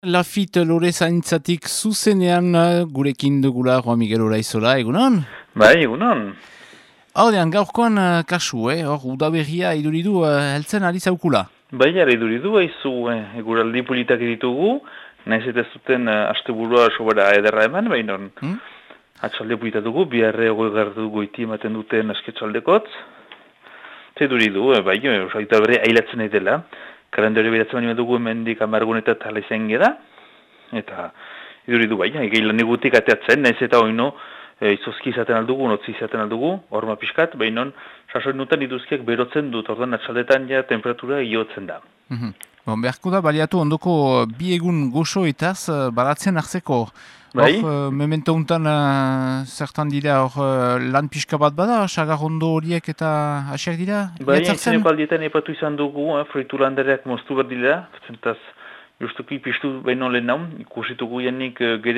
Lafit lore zaintzatik zuzenean gurekin dugula Juan Miguel Oraizola, egunon? Bai, egunon. Haudean, gaurkoan kasu, hor udaberria iduridu heltzen ari zaukula. Bai, jarri duridu, haizu, eguraldi politak ditugu, nahiz eta zuten asteburua sobera ederra eman, baina Hmm? atxalde polita dugu, biharre egoi gardu goiti ematen duten asketxaldekotz. Ze duridu, bai, osaita berri ailatzen nahi dela, kalendario beratzen baino dugu emendik amargunetat tala izan geda, eta iduridu bai, egeilan egutik ateatzen, nahiz eta oino, izozki izaten aldugu, notzi izaten aldugu, horma pixkat, behinon, sasoin nutan iduzkiak berotzen dut, ordan atxaldetan ja temperatura iotzen da. Mhm. Bon, beharko da, baliatu ondoko bi egun goxoetaz baratzen hartzeko. Hor, Bai? memento untan zertan dira, lan pixka bat bada, sagarrondo horiek eta asiak dira, Bai, iatzartzen? aintzineko aldietan epatu izan dugu, fritu landareak moztu behar dira, zentaz, justuki piztu behin olen naun, ikusitugu janik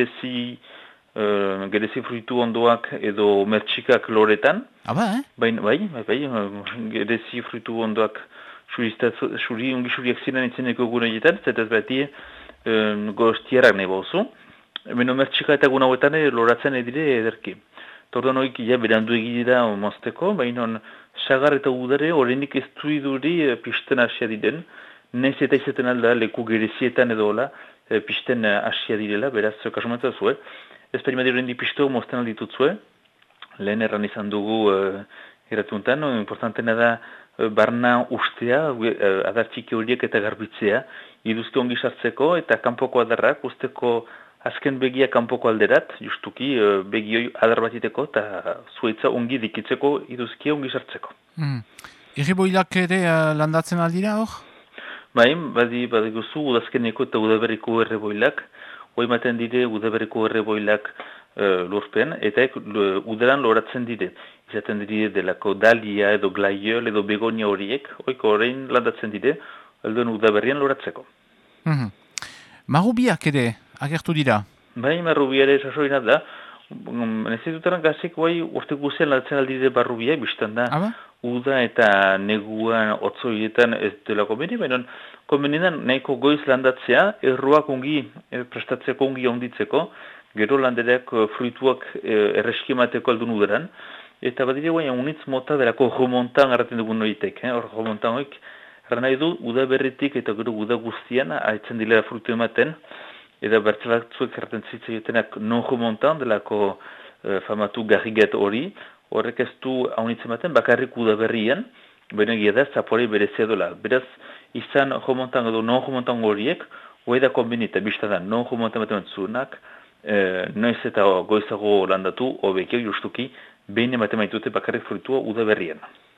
gerezi fruitu ondoak edo mertxikak loretan. Aba, Gerezi fruitu ondoak ongi xuriak ziren itzeneko gune jetan, zetaz beti goztiarak nahi bauzu. Beno mertxika eta guna hauetan loratzen edire ederki. Tordan hoik ja berandu egidea mozteko, baina sagar eta udare horrendik ez duiduri pisten asia diren, nez eta izaten alda leku gerezietan edo hola pisten asia direla, beraz kasumatzen zuen. Ez perimadi horrendi pisto mozten alditutzue, lehen erran izan dugu eratuntan, importantena da barna ustea, adartxiki horiek eta garbitzea, iduzki ongi sartzeko eta kanpoko adarrak usteko azken begia kanpoko alderat, justuki begioi adar batiteko eta zuetza ongi dikitzeko iduzkia ongi sartzeko. Irriboilak ere landatzen aldira hor? Bai, badiguzu udazkeneko eta udaberriko erreboilak, hoi maten dire udaberriko erreboilak lurpen, eta udaran loratzen dire. Izaten dire delako dalia edo glaiol edo begonia horiek, hoiko horrein landatzen dire, alduen udaberrian loratzeko. Marubiak ere agertu dira? Bai, marrubiare sasoina da, nezitutaren gazik bai urte guzian landatzen aldire barrubiak, biztan da. Aba? Uda eta neguan otzoietan ez dela komeni, baina komenean nahiko goiz landatzea, erruak ongi prestatzeko ongi onditzeko, gero landereak fruituak erreskimateko aldun udaran, eta badire guain unitz mota delako remontan garraten dugun noitek, hor remontan hoik, nahi du uda berritik eta gero uda guztian haitzen dilera fruitu ematen, eta bertzelakzuek erraten zitzaiotenak non remontan delako famatu garriget hori, horrek ez du haunitzen baten, bakarrik udaberrian, baina gira da, zapore berezia dola. Beraz, izan jomontan edo non-jomontan horiek, hoi da kombinita, biztadan, non-jomontan baten zuenak, noiz eta goizago landatu, hobekio justuki, behin ematen maitute bakarrik fruitua udaberrian.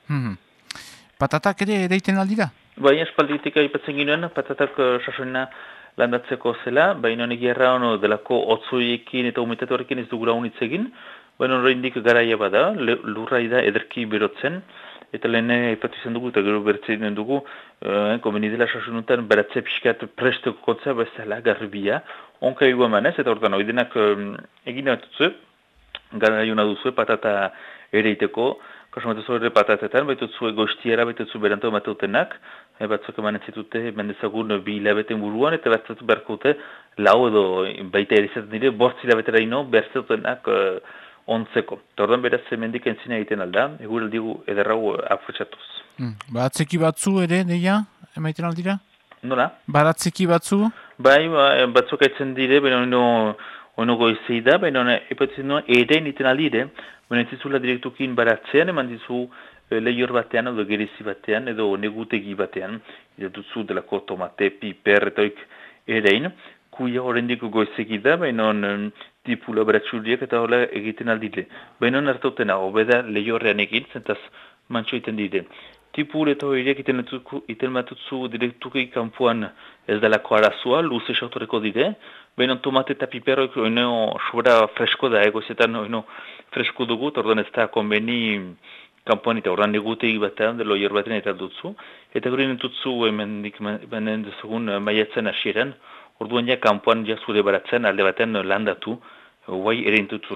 Patatak ere ereiten aldira? Baina espalditik aipatzen ginoen, patatak sasoina landatzeko zela, baina negiarra ono delako otzoiekin eta humidtate horrekin ez dugula unitzegin, baina horreindik garaia bada, lurrai da ederki berotzen, eta lehen aipatu izan dugu eta gero bertzen dugu, komeni dela sasonutan beratze pixkat presteko kotzea bezala garbia, onka egu emanez, eta horretan oidenak egin batutzu, garaiuna duzu patata ereiteko, kasumatuz horre patatetan, baitutzu goiztiara, baitutzu beranto ematutenak, batzuk emanen zitute, mendezagun 2 hilabeten buruan, eta batzuk berkute lau edo baita erizaten dire, 5 hilabetera ino, berzetutenak ontzeko. Tordan beraz mendik entzina egiten alda, eguraldigu ederrau apretsatuz. Baratzeki batzu ere, deia, emaiten aldira? Nola? Baratzeki batzu? Bai, batzuk aitzen dire, baina ono goizei da, baina epatzen nuen ere niten aldire, baina entzizula direktukin baratzean, eman dizu lehior batean, edo gerezi batean, edo negutegi batean, duzu delako tomate, piper, eta oik erein, kuia horrendik goizegi da, baina tipula baratxuriak eta hola egiten aldile. Baina hartautena, obeda lehiorrean egin, zentaz mantxo egiten dire. Tipul eta horiek iten matutzu direktuki kanpuan ez delako arazua, luze sautoreko dire, baina tomate eta piperoik sobera fresko da, egoizetan fresko dugu, orduan ez da konbeni kanpoan eta horran egutegi batean, delo hor batean eta dutzu, eta gure nintutzu hemen dezagun maiatzen hasieran, orduan ja kanpoan ja zure baratzen alde batean landatu, guai ere intutzunak.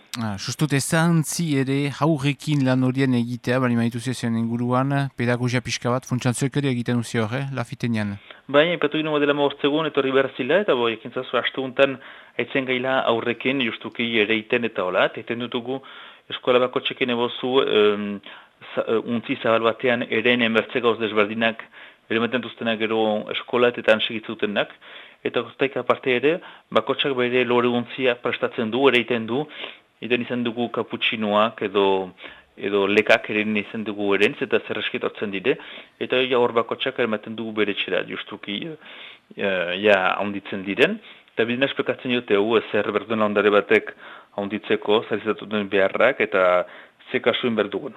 Sustut ezantzi ere haurrekin lan horien egitea, bali maitu ziren inguruan, pedagogia pixka bat, funtsantzuek ere egiten uzio hori, lafitenean. Baina, ipatu gino modela mortzegun, etorri behar zila, eta ekintzazu hastuguntan aitzen gaila aurrekin, justuki ere iten eta hola, eten dutugu eskola bako txekin ebozu untzi zabal batean eren enbertze gauz desberdinak, ere meten duztenak gero eskolaetetan segitzutenak, eta guztaik aparte ere, bakotsak bere lore untzia prestatzen du, ere iten du, iten izan dugu kaputxinoak edo lekak ere izan dugu erentz eta zerresketatzen dire, eta hor bakotsak eramaten dugu bere txera, justuki haunditzen diren, eta bidena esplikatzen jote zer berduen ondare batek haunditzeko, zarizatuten beharrak, eta ze kasuin berdugun.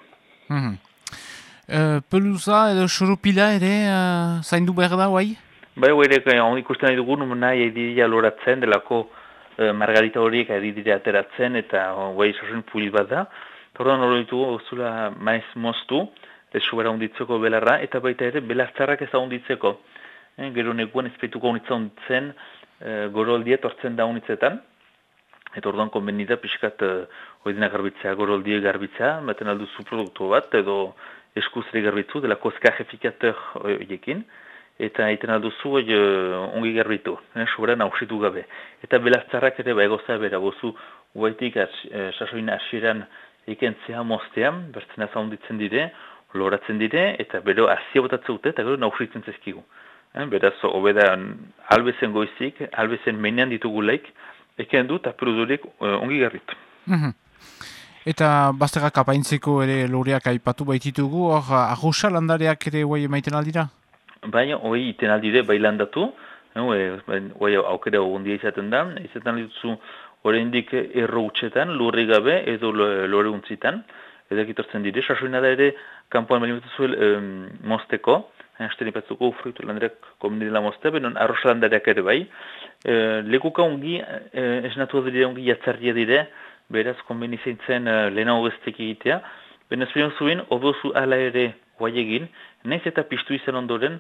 Peluza edo xurupila ere zaindu behar da, guai? Bai, ikusten nahi dugun, nahi edidea loratzen, delako margarita horiek edidea ateratzen, eta guai sasun puli bat da. Tordan hori ditugu, zula maiz moztu, sobera hunditzeko belarra, eta baita ere belartzarrak ez hunditzeko. Gero neguan ezpeituko hunitza hunditzen, goroldie tortzen da hunitzetan, eta orduan konbenida pixkat hoidina garbitzea, goroldie garbitzea, baten alduzu produktu bat, edo eskuzre garbitzu, delako eskajefikateur horiekin, eta egiten alduzu ongi garbitu, sobera nausitu gabe. Eta belartzarrak ere egoza bera, bozu guaitik sasoina asieran ikentzea moztean, bertzen hunditzen dire, loratzen dire, eta bero azia botatzen dute, eta gero nausitzen zezkigu. Beraz, obeda albezen goizik, albezen menean ditugulaik, eken du eta perudurik ongi garritu. Eta bazterrak apaintzeko ere loreak aipatu baititugu, hor arrosa landareak ere guai emaiten aldira? Baina, hoi iten aldire bai landatu, hoi aukera ondia izaten da, izaten dituzu oraindik erro utxetan, lurri gabe edo lore untzitan, edo egitortzen dire, sasoina da ere, kanpoan balimetu zuen mozteko, hasten ipatzuko fruitu landareak komunidela moztea, benon arrosa landareak ere bai. Lekuka ongi, esnatu dire ongi jatzarria dire, beraz konbenizentzen lehenago bestek egitea, benaz bion zuen, odozu ala ere guai egin, nahiz eta piztu izan ondoren,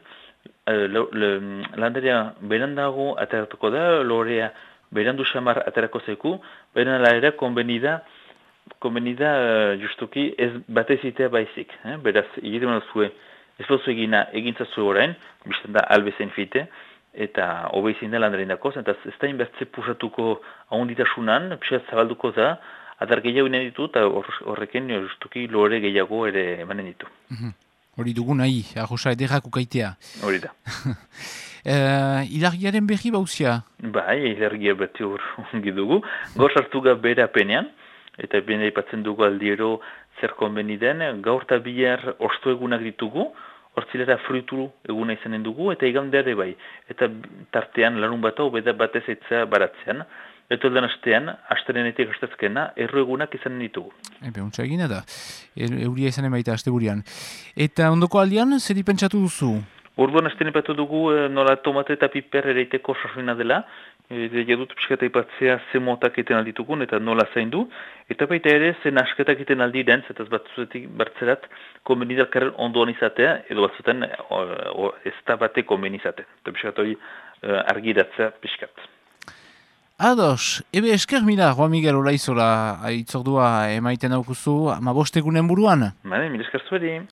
landarea berandago ateratuko da, lorea berandu xamar aterako zeku, beran ala ere konbenida justuki ez batezitea baizik. Beraz, egiten zuen, ez bozu egintzazu orain, bizten da albezen fite, eta hobeizin da landaren dakoz, eta ez da inbertze pusatuko ahonditasunan, pixat zabalduko da, adar gehiago inen ditu, eta horreken justuki lore gehiago ere emanen ditu. Hori dugu nahi, arrosa ederrak ukaitea. Hori da. Ilargiaren berri bauzia? Bai, ilargia beti hor ongi dugu. Gaur sartu bere apenean, eta bene ipatzen dugu aldiero zer konbeni den, gaur eta bihar osto egunak ditugu, hortzilera fruitu eguna izanen dugu, eta igandeare bai. Eta tartean larun bata, obeda batez eitzea baratzean, eta eldan astean, asterenetik astezkena, erro egunak izanen ditugu. Untsa egina da, euria izanen baita asteburian. Eta ondoko aldian, zer pentsatu duzu? Orduan hasten ipatu dugu nola tomate eta piper ereiteko sasoina dela, jadut piskata ipatzea ze motak iten alditugun eta nola zaindu, eta baita ere zen asketak iten aldi den, zetaz batzuetik bertzerat konbenidarkaren ondoan izatea, edo batzuetan ez da bate konbenizatea. Eta piskat hori argiratzea piskat. Ados, ebe esker mila, Juan Miguel Olaizola itzordua emaiten daukuzu, 15 egunen buruan? Mila esker zueri.